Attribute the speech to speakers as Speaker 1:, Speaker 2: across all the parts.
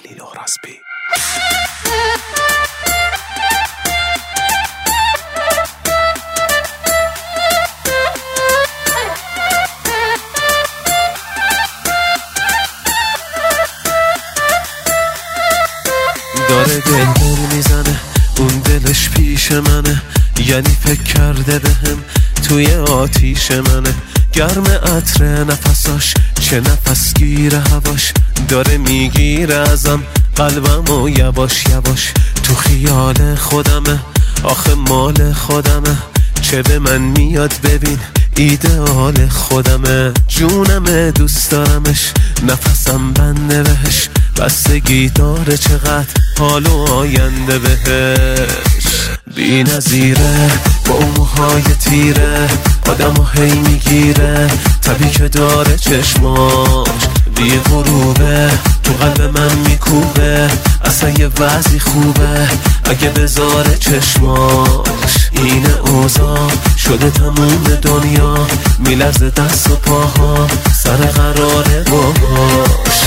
Speaker 1: خلیل اوراسبی.
Speaker 2: داره دل میزنه، اون دلش پیش منه، یعنی فکر کرده بهم توی آتیش منه. گرم عطر نفساش، چه نفس گیره هواش، داره میگیره ازم قلبم و یواش یواش. تو خیال خودمه، آخه مال خودمه، چه به من میاد ببین ایدئال خودمه. جونمه دوست دارمش، نفسم بنده بهش، بستگی داره چقدر حال و آینده بهش. بی نظیره با اون موهای تیره، آدمو هی میگیره، طبی که داره چشماش بی غروبه، تو قلب من میکوبه، اصلا یه وضعی خوبه اگه بذاره چشماش. این اوضاع شده تموم دنیا، میلرزه دست و پاها سر قراره باهاش.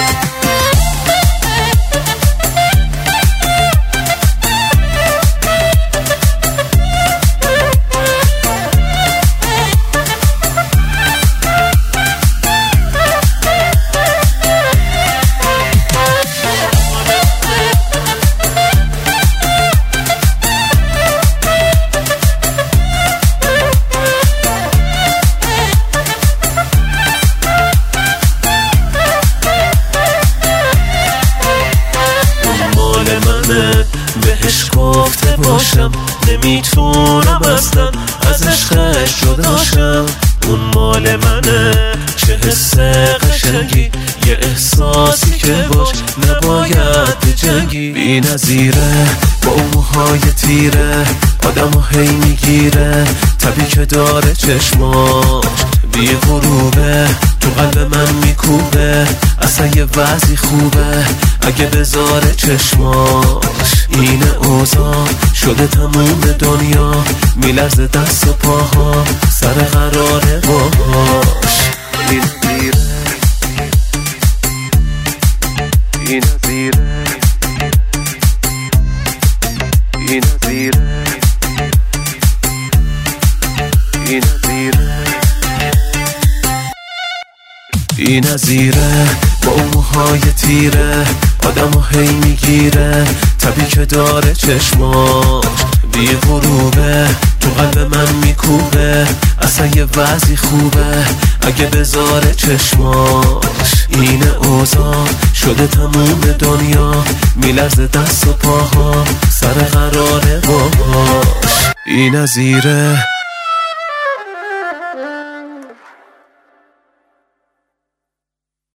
Speaker 2: بهش گفته باشم نمیتونم اصلا از عشقش جداشم. اون مال منه، چه حس قشنگی، یه احساسی که باش نباید بجنگی. بی نظیره با اون موهای تیره، آدمو هی میگیره، طبی که داره چشماش بی غروبه، تو قلب من میکوبه، اصلا یه وضعی خوبه اگه بذاره چشماش. این اوضاع شده تموم دنیا، میلرزه دست و پاها سر قراره باهاش. بی نظیره بی نظیره بی نظیره بی نظیره با اون موهای تیره، آدمو هی میگیره، طبی که داره چشماش بی غروبه، تو قلب من میکوبه، اصلا یه وضعی خوبه اگه بذاره چشماش. این اوضاع شده تموم دنیا، میلرزه دست و پاها سر قراره باهاش. بی نظیره